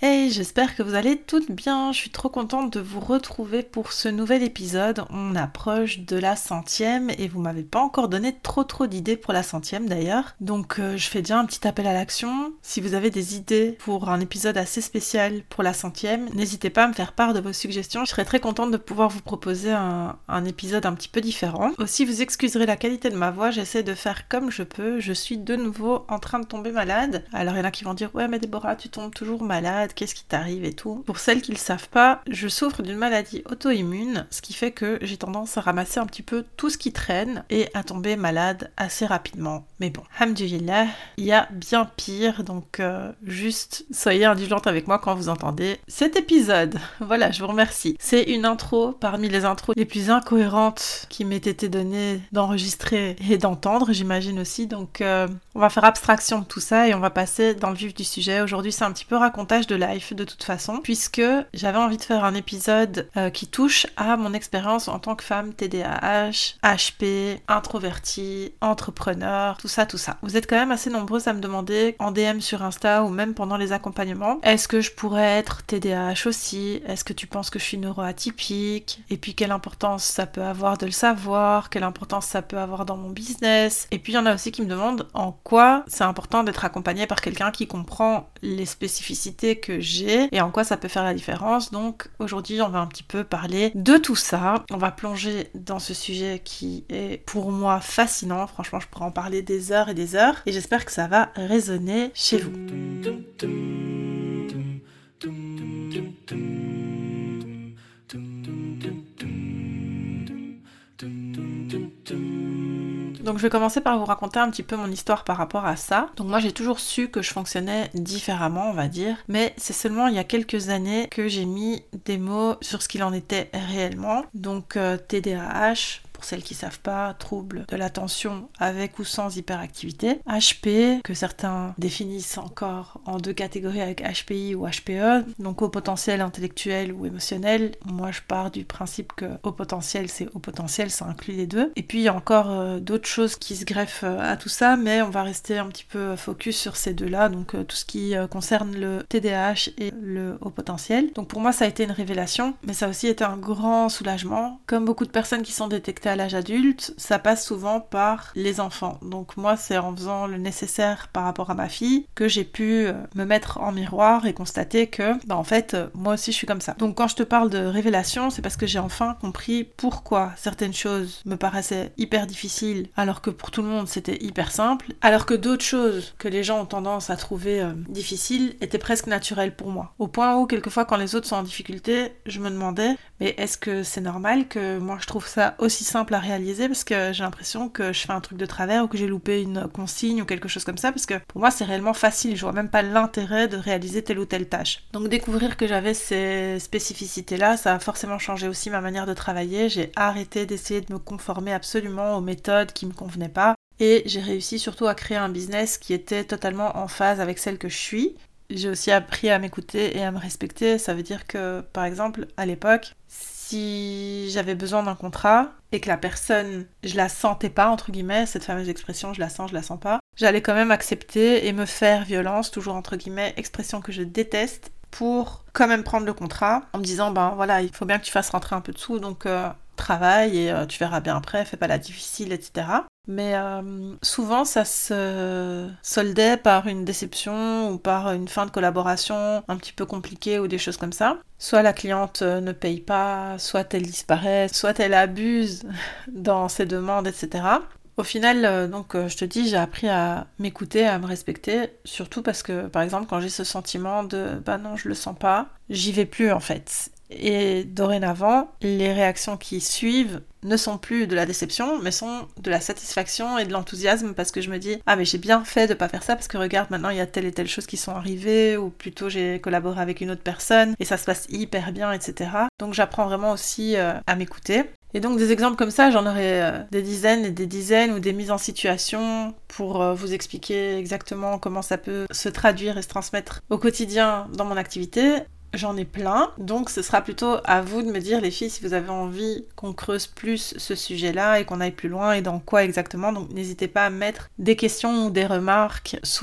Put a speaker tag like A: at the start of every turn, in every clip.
A: Hey, j'espère que vous allez toutes bien. Je suis trop contente de vous retrouver pour ce nouvel épisode. On approche de la 100e et vous m'avez pas encore donné trop d'idées pour la 100e d'ailleurs. Donc je fais déjà un petit appel à l'action. Si vous avez des idées pour un épisode assez spécial pour la 100e, n'hésitez pas à me faire part de vos suggestions. Je serais très contente de pouvoir vous proposer un épisode un petit peu différent. Aussi, vous excuserez la qualité de ma voix, j'essaie de faire comme je peux. Je suis de nouveau en train de tomber malade. Alors il y en a qui vont dire « Ouais mais Déborah, tu tombes toujours malade. Qu'est-ce qui t'arrive et tout ?» Pour celles qui le savent pas, je souffre d'une maladie auto-immune, ce qui fait que j'ai tendance à ramasser un petit peu tout ce qui traîne et à tomber malade assez rapidement. Mais bon, alhamdoulilah, il y a bien pire, donc juste soyez indulgente avec moi quand vous entendez cet épisode. Voilà, je vous remercie. C'est une intro parmi les intros les plus incohérentes qui m'aient été données d'enregistrer et d'entendre, j'imagine aussi, donc on va faire abstraction de tout ça et on va passer dans le vif du sujet. Aujourd'hui, c'est un petit peu racontage de life de toute façon, puisque j'avais envie de faire un épisode qui touche à mon expérience en tant que femme TDAH, HP, introvertie, entrepreneur, tout ça. Vous êtes quand même assez nombreuses à me demander en DM sur Insta ou même pendant les accompagnements, est-ce que je pourrais être TDAH aussi? Est-ce que tu penses que je suis neuroatypique? Et puis quelle importance ça peut avoir de le savoir? Quelle importance ça peut avoir dans mon business? Et puis il y en a aussi qui me demandent en quoi c'est important d'être accompagnée par quelqu'un qui comprend les spécificités que j'ai et en quoi ça peut faire la différence. Donc aujourd'hui on va un petit peu parler de tout ça. On va plonger dans ce sujet qui est pour moi fascinant. Franchement, je pourrais en parler des heures et j'espère que ça va résonner chez vous. Donc je vais commencer par vous raconter un petit peu mon histoire par rapport à ça. Donc moi j'ai toujours su que je fonctionnais différemment, on va dire, mais c'est seulement il y a quelques années que j'ai mis des mots sur ce qu'il en était réellement. Donc TDAH, pour celles qui savent pas, trouble de l'attention avec ou sans hyperactivité. HP, que certains définissent encore en deux catégories avec HPI ou HPE, donc haut potentiel intellectuel ou émotionnel. Moi je pars du principe que haut potentiel c'est haut potentiel, ça inclut les deux. Et puis il y a encore d'autres choses qui se greffent à tout ça, mais on va rester un petit peu focus sur ces deux-là, donc tout ce qui concerne le TDAH et le haut potentiel. Donc pour moi ça a été une révélation, mais ça a aussi été un grand soulagement. Comme beaucoup de personnes qui sont détectées à l'âge adulte, ça passe souvent par les enfants. Donc moi, c'est en faisant le nécessaire par rapport à ma fille que j'ai pu me mettre en miroir et constater que, en fait, moi aussi je suis comme ça. Donc quand je te parle de révélation, c'est parce que j'ai enfin compris pourquoi certaines choses me paraissaient hyper difficiles alors que pour tout le monde c'était hyper simple, alors que d'autres choses que les gens ont tendance à trouver difficiles étaient presque naturelles pour moi. Au point où, quelquefois, quand les autres sont en difficulté, je me demandais, mais est-ce que c'est normal que moi je trouve ça aussi simple à réaliser, parce que j'ai l'impression que je fais un truc de travers ou que j'ai loupé une consigne ou quelque chose comme ça, parce que pour moi c'est réellement facile, je vois même pas l'intérêt de réaliser telle ou telle tâche. Donc découvrir que j'avais ces spécificités là, ça a forcément changé aussi ma manière de travailler. J'ai arrêté d'essayer de me conformer absolument aux méthodes qui me convenaient pas et j'ai réussi surtout à créer un business qui était totalement en phase avec celle que je suis. J'ai aussi appris à m'écouter et à me respecter. Ça veut dire que, par exemple, à l'époque, si j'avais besoin d'un contrat et que la personne, je la sentais pas, entre guillemets, cette fameuse expression, je la sens pas, j'allais quand même accepter et me faire violence, toujours entre guillemets, expression que je déteste, pour quand même prendre le contrat, en me disant, voilà, il faut bien que tu fasses rentrer un peu de sous, donc travaille et tu verras bien après, fais pas la difficile, etc. Mais souvent ça se soldait par une déception ou par une fin de collaboration un petit peu compliquée ou des choses comme ça. Soit la cliente ne paye pas, soit elle disparaît, soit elle abuse dans ses demandes, etc. Au final, je te dis, j'ai appris à m'écouter, à me respecter, surtout parce que, par exemple, quand j'ai ce sentiment de « non, je le sens pas », j'y vais plus en fait. Et dorénavant, les réactions qui suivent ne sont plus de la déception, mais sont de la satisfaction et de l'enthousiasme, parce que je me dis « Ah mais j'ai bien fait de pas faire ça, parce que regarde, maintenant il y a telle et telle chose qui sont arrivées, ou plutôt j'ai collaboré avec une autre personne, et ça se passe hyper bien, etc. » Donc j'apprends vraiment aussi à m'écouter. Et donc des exemples comme ça, j'en aurais des dizaines et des dizaines, ou des mises en situation pour vous expliquer exactement comment ça peut se traduire et se transmettre au quotidien dans mon activité. J'en ai plein, donc ce sera plutôt à vous de me dire, les filles, si vous avez envie qu'on creuse plus ce sujet-là et qu'on aille plus loin et dans quoi exactement. Donc n'hésitez pas à mettre des questions ou des remarques, soit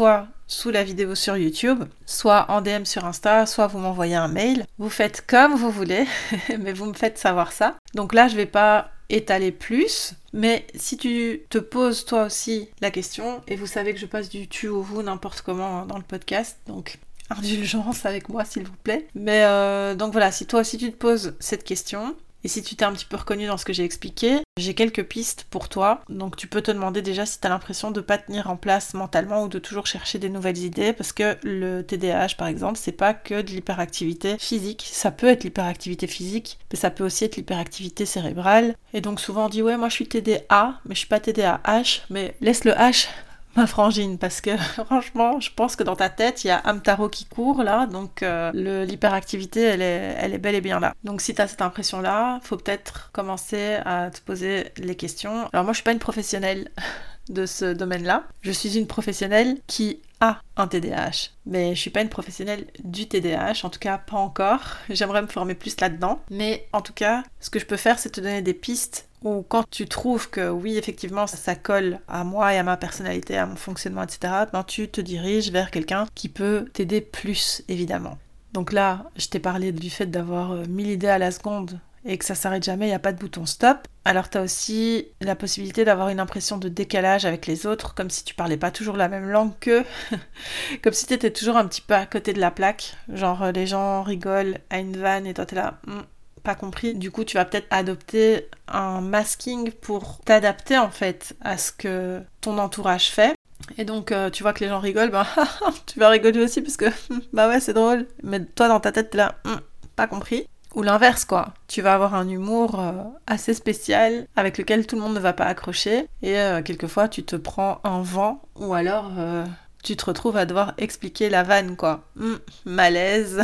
A: sous la vidéo sur YouTube, soit en DM sur Insta, soit vous m'envoyez un mail. Vous faites comme vous voulez, mais vous me faites savoir ça. Donc là, je vais pas étaler plus, mais si tu te poses toi aussi la question, et vous savez que je passe du tu au vous n'importe comment dans le podcast, donc indulgence avec moi s'il vous plaît. Mais donc voilà, si toi aussi tu te poses cette question, et si tu t'es un petit peu reconnu dans ce que j'ai expliqué, j'ai quelques pistes pour toi. Donc tu peux te demander déjà si tu as l'impression de ne pas tenir en place mentalement ou de toujours chercher des nouvelles idées, parce que le TDAH par exemple, c'est pas que de l'hyperactivité physique. Ça peut être l'hyperactivité physique, mais ça peut aussi être l'hyperactivité cérébrale. Et donc souvent on dit ouais moi je suis TDA, mais je suis pas TDAH, mais laisse le H ma frangine, parce que franchement, je pense que dans ta tête, il y a Hamtaro qui court là, donc l'hyperactivité, elle est bel et bien là. Donc si tu as cette impression-là, faut peut-être commencer à te poser les questions. Alors moi, je suis pas une professionnelle de ce domaine-là. Je suis une professionnelle qui a un TDAH, mais je suis pas une professionnelle du TDAH, en tout cas pas encore. J'aimerais me former plus là-dedans, mais en tout cas, ce que je peux faire, c'est te donner des pistes où quand tu trouves que oui, effectivement, ça colle à moi et à ma personnalité, à mon fonctionnement, etc., ben tu te diriges vers quelqu'un qui peut t'aider plus, évidemment. Donc là, je t'ai parlé du fait d'avoir 1000 idées à la seconde et que ça s'arrête jamais, il n'y a pas de bouton stop. Alors t'as aussi la possibilité d'avoir une impression de décalage avec les autres, comme si tu parlais pas toujours la même langue qu'eux, comme si t'étais toujours un petit peu à côté de la plaque, genre les gens rigolent à une vanne et toi t'es là... pas compris. Du coup, tu vas peut-être adopter un masking pour t'adapter en fait à ce que ton entourage fait. Et donc, tu vois que les gens rigolent, ben tu vas rigoler aussi parce que bah ouais, c'est drôle. Mais toi, dans ta tête, t'es là, pas compris. Ou l'inverse, quoi. Tu vas avoir un humour assez spécial avec lequel tout le monde ne va pas accrocher. Et quelquefois, tu te prends un vent ou alors... tu te retrouves à devoir expliquer la vanne, quoi. Malaise.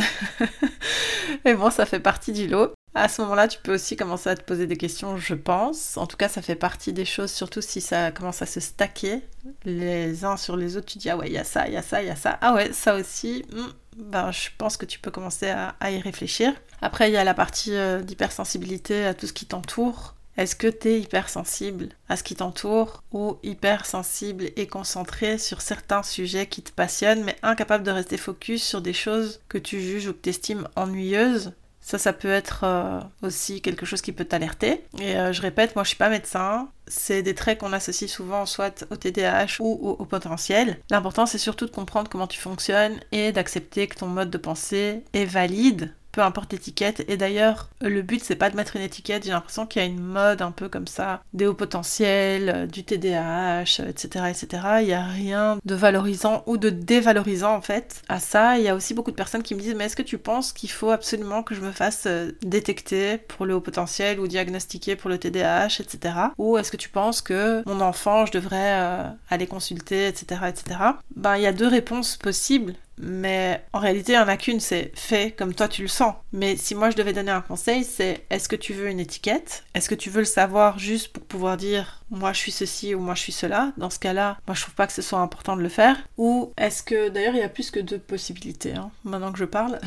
A: Mais bon, ça fait partie du lot. À ce moment-là, tu peux aussi commencer à te poser des questions, je pense. En tout cas, ça fait partie des choses, surtout si ça commence à se stacker les uns sur les autres. Tu dis, ah ouais, il y a ça, il y a ça, il y a ça. Ah ouais, ça aussi. Ben, je pense que tu peux commencer à y réfléchir. Après, il y a la partie d'hypersensibilité à tout ce qui t'entoure. Est-ce que tu es hypersensible à ce qui t'entoure ou hypersensible et concentré sur certains sujets qui te passionnent mais incapable de rester focus sur des choses que tu juges ou que tu estimes ennuyeuses? Ça peut être aussi quelque chose qui peut t'alerter. Et je répète, moi je suis pas médecin. C'est des traits qu'on associe souvent soit au TDAH ou au potentiel. L'important c'est surtout de comprendre comment tu fonctionnes et d'accepter que ton mode de pensée est valide. Peu importe l'étiquette. Et d'ailleurs, le but, c'est pas de mettre une étiquette. J'ai l'impression qu'il y a une mode un peu comme ça, des hauts potentiels, du TDAH, etc., etc. Il n'y a rien de valorisant ou de dévalorisant, en fait, à ça. Il y a aussi beaucoup de personnes qui me disent, mais est-ce que tu penses qu'il faut absolument que je me fasse détecter pour le haut potentiel ou diagnostiquer pour le TDAH, etc. Ou est-ce que tu penses que mon enfant, je devrais aller consulter, etc., etc. Ben, il y a deux réponses possibles. Mais en réalité, il n'y en a qu'une, c'est fais comme toi tu le sens. Mais si moi je devais donner un conseil, c'est est-ce que tu veux une étiquette? Est-ce que tu veux le savoir juste pour pouvoir dire moi je suis ceci ou moi je suis cela? Dans ce cas-là, moi je trouve pas que ce soit important de le faire. Ou est-ce que, d'ailleurs il y a plus que deux possibilités, maintenant que je parle.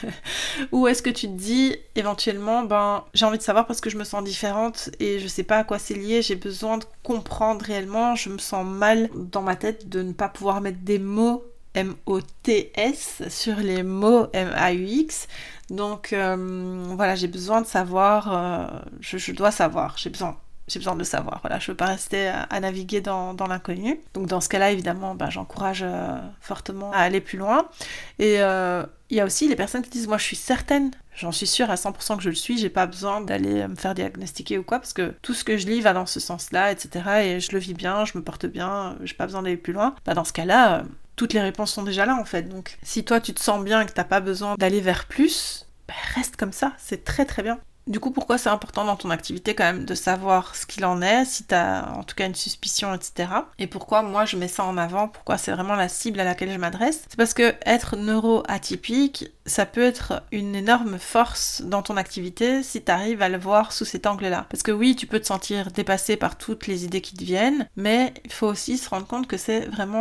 A: Ou est-ce que tu te dis éventuellement, j'ai envie de savoir parce que je me sens différente et je sais pas à quoi c'est lié, j'ai besoin de comprendre réellement, je me sens mal dans ma tête de ne pas pouvoir mettre des mots M-O-T-S sur les mots M-A-U-X. Donc voilà, j'ai besoin de savoir, je dois savoir, j'ai besoin de le savoir. Voilà, je ne veux pas rester à naviguer dans l'inconnu. Donc dans ce cas-là, évidemment, j'encourage fortement à aller plus loin. Et il y a aussi les personnes qui disent, moi je suis certaine, j'en suis sûre à 100% que je le suis, j'ai pas besoin d'aller me faire diagnostiquer ou quoi, parce que tout ce que je lis va dans ce sens-là, etc. Et je le vis bien, je me porte bien, j'ai pas besoin d'aller plus loin. Dans ce cas-là, toutes les réponses sont déjà là en fait. Donc si toi tu te sens bien et que t'as pas besoin d'aller vers plus, reste comme ça, c'est très très bien. Du coup, pourquoi c'est important dans ton activité quand même de savoir ce qu'il en est, si t'as en tout cas une suspicion, etc. Et pourquoi moi je mets ça en avant, pourquoi c'est vraiment la cible à laquelle je m'adresse? C'est parce que être neuroatypique, ça peut être une énorme force dans ton activité si t'arrives à le voir sous cet angle-là. Parce que oui, tu peux te sentir dépassé par toutes les idées qui te viennent, mais il faut aussi se rendre compte que c'est vraiment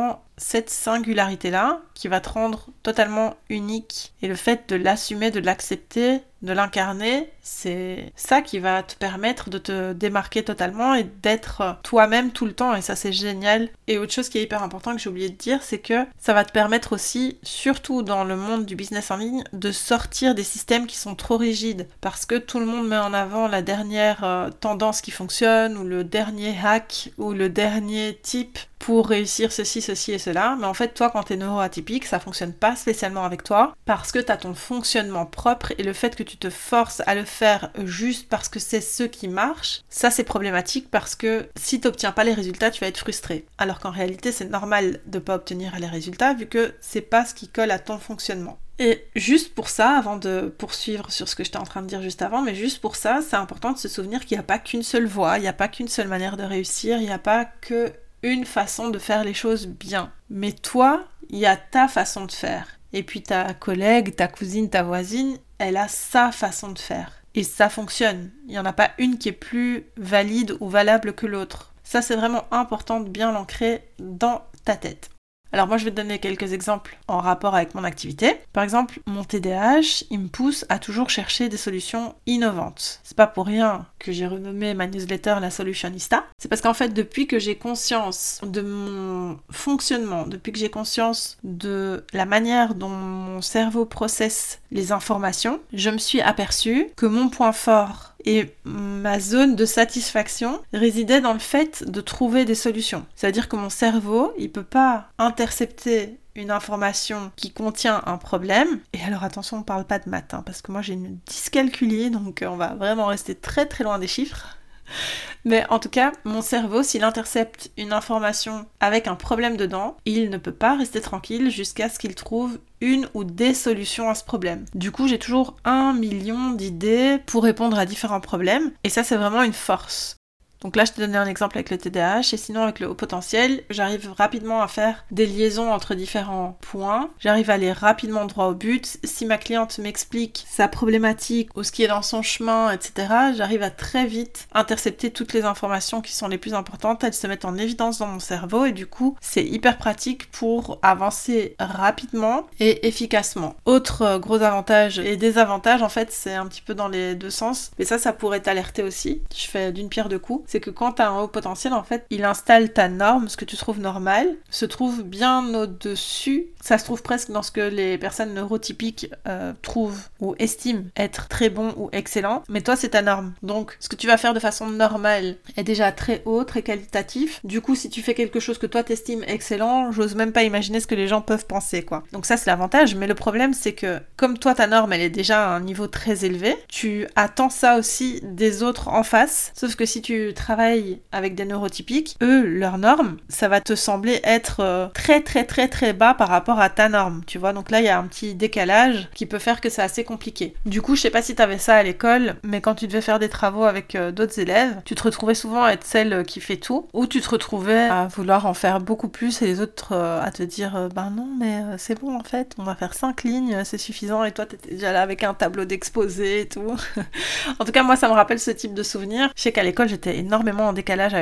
A: cette singularité-là qui va te rendre totalement unique. Et le fait de l'assumer, de l'accepter, de l'incarner, c'est ça qui va te permettre de te démarquer totalement et d'être toi-même tout le temps, et ça c'est génial. Et autre chose qui est hyper important que j'ai oublié de dire, c'est que ça va te permettre aussi, surtout dans le monde du business en ligne, de sortir des systèmes qui sont trop rigides, parce que tout le monde met en avant la dernière tendance qui fonctionne, ou le dernier hack, ou le dernier type pour réussir ceci, ceci et cela, mais en fait toi quand t'es neuroatypique, ça fonctionne pas spécialement avec toi, parce que t'as ton fonctionnement propre, et le fait que tu te forces à le faire juste parce que c'est ce qui marche, ça c'est problématique, parce que si t'obtiens pas les résultats, tu vas être frustré. Alors qu'en réalité c'est normal de pas obtenir les résultats, vu que c'est pas ce qui colle à ton fonctionnement. Et juste pour ça, avant de poursuivre sur ce que j'étais en train de dire juste avant, mais juste pour ça, c'est important de se souvenir qu'il n'y a pas qu'une seule voie, il n'y a pas qu'une seule manière de réussir, il n'y a pas que une façon de faire les choses bien. Mais toi, il y a ta façon de faire. Et puis ta collègue, ta cousine, ta voisine, elle a sa façon de faire. Et ça fonctionne. Il n'y en a pas une qui est plus valide ou valable que l'autre. Ça, c'est vraiment important de bien l'ancrer dans ta tête. Alors moi je vais te donner quelques exemples en rapport avec mon activité. Par exemple, mon TDAH, il me pousse à toujours chercher des solutions innovantes. C'est pas pour rien que j'ai renommé ma newsletter La Solutionista. C'est parce qu'en fait, depuis que j'ai conscience de mon fonctionnement, depuis que j'ai conscience de la manière dont mon cerveau processe les informations, je me suis aperçue que mon point fort et ma zone de satisfaction résidait dans le fait de trouver des solutions. C'est-à-dire que mon cerveau, il peut pas intercepter une information qui contient un problème. Et alors attention, on parle pas de maths, parce que moi j'ai une dyscalculie, donc on va vraiment rester très très loin des chiffres. Mais en tout cas, mon cerveau, s'il intercepte une information avec un problème dedans, il ne peut pas rester tranquille jusqu'à ce qu'il trouve une ou des solutions à ce problème. Du coup, j'ai toujours 1 million d'idées pour répondre à différents problèmes, et ça, c'est vraiment une force. Donc là, je t'ai donné un exemple avec le TDAH, et sinon avec le haut potentiel, j'arrive rapidement à faire des liaisons entre différents points, j'arrive à aller rapidement droit au but. Si ma cliente m'explique sa problématique ou ce qui est dans son chemin, etc., j'arrive à très vite intercepter toutes les informations qui sont les plus importantes, elles se mettent en évidence dans mon cerveau, et du coup, c'est hyper pratique pour avancer rapidement et efficacement. Autre gros avantage et désavantage, en fait, c'est un petit peu dans les deux sens, mais ça pourrait t'alerter aussi. Je fais d'une pierre deux coups. C'est que quand tu as un haut potentiel, en fait, il installe ta norme, ce que tu trouves normal, se trouve bien au-dessus. Ça se trouve presque dans ce que les personnes neurotypiques trouvent ou estiment être très bon ou excellent. Mais toi, c'est ta norme. Donc, ce que tu vas faire de façon normale est déjà très haut, très qualitatif. Du coup, si tu fais quelque chose que toi t'estimes excellent, j'ose même pas imaginer ce que les gens peuvent penser, quoi. Donc ça, c'est l'avantage. Mais le problème, c'est que comme toi, ta norme, elle est déjà à un niveau très élevé, tu attends ça aussi des autres en face. Sauf que si tu travailles avec des neurotypiques, eux, leur norme, ça va te sembler être très très très très bas par rapport à ta norme, tu vois. Donc là, il y a un petit décalage qui peut faire que c'est assez compliqué. Du coup, je sais pas si t'avais ça à l'école, mais quand tu devais faire des travaux avec d'autres élèves, tu te retrouvais souvent à être celle qui fait tout, ou tu te retrouvais à vouloir en faire beaucoup plus et les autres à te dire ben non, mais c'est bon en fait, on va faire 5 lignes, c'est suffisant, et toi t'étais déjà là avec un tableau d'exposé et tout. En tout cas, moi, ça me rappelle ce type de souvenir. Je sais qu'à l'école, j'étais énormément en décalage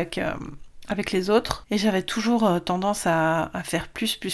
A: avec les autres, et j'avais toujours tendance à faire plus, et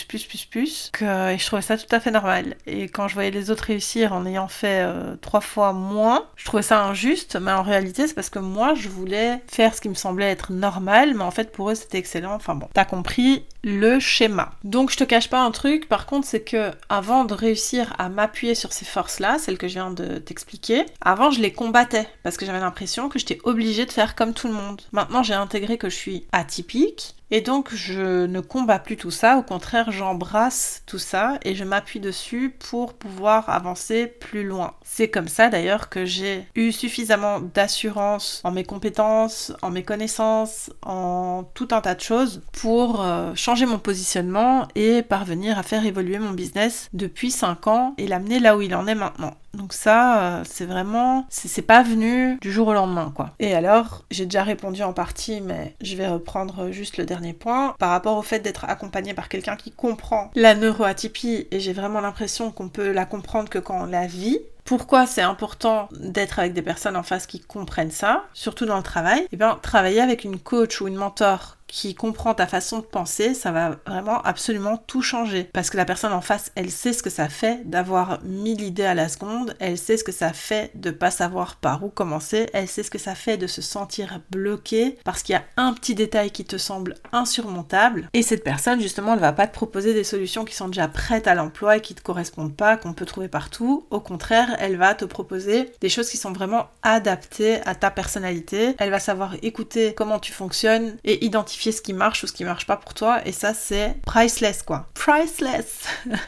A: je trouvais ça tout à fait normal. Et quand je voyais les autres réussir en ayant fait 3 fois moins, je trouvais ça injuste, mais en réalité c'est parce que moi je voulais faire ce qui me semblait être normal, mais en fait pour eux c'était excellent. Enfin bon, t'as compris le schéma. Donc je te cache pas un truc, par contre, c'est que avant de réussir à m'appuyer sur ces forces-là, celles que je viens de t'expliquer, avant je les combattais, parce que j'avais l'impression que j'étais obligée de faire comme tout le monde. Maintenant j'ai intégré que je suis atypique, et donc je ne combats plus tout ça, au contraire j'embrasse tout ça et je m'appuie dessus pour pouvoir avancer plus loin. C'est comme ça d'ailleurs que j'ai eu suffisamment d'assurance en mes compétences, en mes connaissances, en tout un tas de choses pour changer mon positionnement et parvenir à faire évoluer mon business depuis 5 ans et l'amener là où il en est maintenant. Donc ça, c'est vraiment... C'est pas venu du jour au lendemain, quoi. Et alors, j'ai déjà répondu en partie, mais je vais reprendre juste le dernier point. Par rapport au fait d'être accompagné par quelqu'un qui comprend la neuroatypie, et j'ai vraiment l'impression qu'on peut la comprendre que quand on la vit, Pourquoi c'est important d'être avec des personnes en face qui comprennent ça, surtout dans le travail? Eh bien, travailler avec une coach ou une mentor qui comprend ta façon de penser, ça va vraiment absolument tout changer. Parce que la personne en face, elle sait ce que ça fait d'avoir 1000 idées à la seconde, elle sait ce que ça fait de pas savoir par où commencer, elle sait ce que ça fait de se sentir bloqué parce qu'il y a un petit détail qui te semble insurmontable. Et cette personne, justement, elle va pas te proposer des solutions qui sont déjà prêtes à l'emploi et qui te correspondent pas, qu'on peut trouver partout. Au contraire, elle va te proposer des choses qui sont vraiment adaptées à ta personnalité. Elle va savoir écouter comment tu fonctionnes et identifier ce qui marche ou ce qui marche pas pour toi, et ça c'est priceless quoi. Priceless.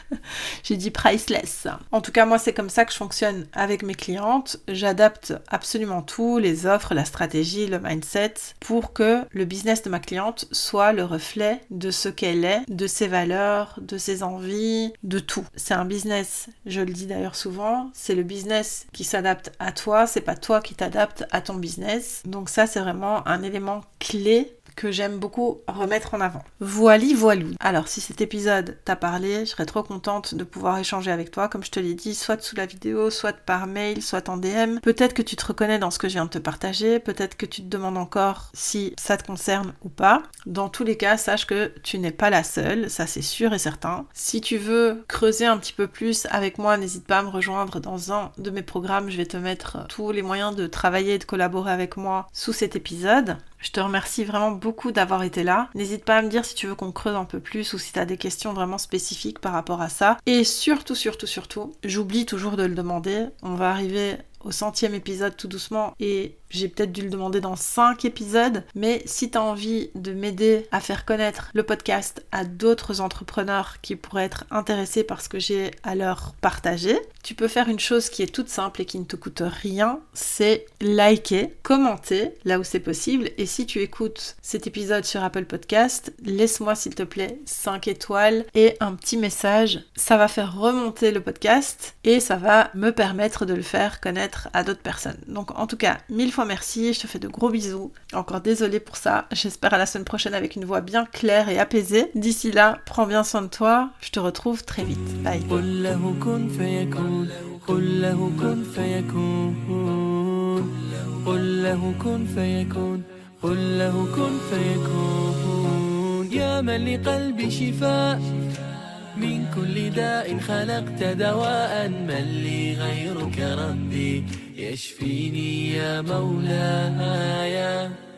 A: J'ai dit priceless. En tout cas, moi c'est comme ça que je fonctionne avec mes clientes. J'adapte absolument tout, les offres, la stratégie, le mindset, pour que le business de ma cliente soit le reflet de ce qu'elle est, de ses valeurs, de ses envies, de tout. C'est un business, je le dis d'ailleurs souvent, c'est le business qui s'adapte à toi, c'est pas toi qui t'adaptes à ton business. Donc ça c'est vraiment un élément clé que j'aime beaucoup remettre en avant. Voilou. Alors, si cet épisode t'a parlé, je serais trop contente de pouvoir échanger avec toi, comme je te l'ai dit, soit sous la vidéo, soit par mail, soit en DM. Peut-être que tu te reconnais dans ce que je viens de te partager, peut-être que tu te demandes encore si ça te concerne ou pas. Dans tous les cas, sache que tu n'es pas la seule, ça c'est sûr et certain. Si tu veux creuser un petit peu plus avec moi, n'hésite pas à me rejoindre dans un de mes programmes. Je vais te mettre tous les moyens de travailler et de collaborer avec moi sous cet épisode. Je te remercie vraiment beaucoup d'avoir été là. N'hésite pas à me dire si tu veux qu'on creuse un peu plus ou si tu as des questions vraiment spécifiques par rapport à ça. Et surtout, j'oublie toujours de le demander. On va arriver au 100e épisode tout doucement et j'ai peut-être dû le demander dans 5 épisodes, mais si tu as envie de m'aider à faire connaître le podcast à d'autres entrepreneurs qui pourraient être intéressés par ce que j'ai à leur partager, tu peux faire une chose qui est toute simple et qui ne te coûte rien, c'est liker, commenter là où c'est possible, et si tu écoutes cet épisode sur Apple Podcast, laisse-moi s'il te plaît 5 étoiles et un petit message. Ça va faire remonter le podcast et ça va me permettre de le faire connaître à d'autres personnes. Donc en tout cas, 1000 fois merci, je te fais de gros bisous. Encore désolée pour ça, j'espère à la semaine prochaine avec une voix bien claire et apaisée. D'ici là, prends bien soin de toi, je te retrouve très vite. Bye.
B: من كل داء خلقت دواء من لي غيرك ربي يشفيني يا مولاي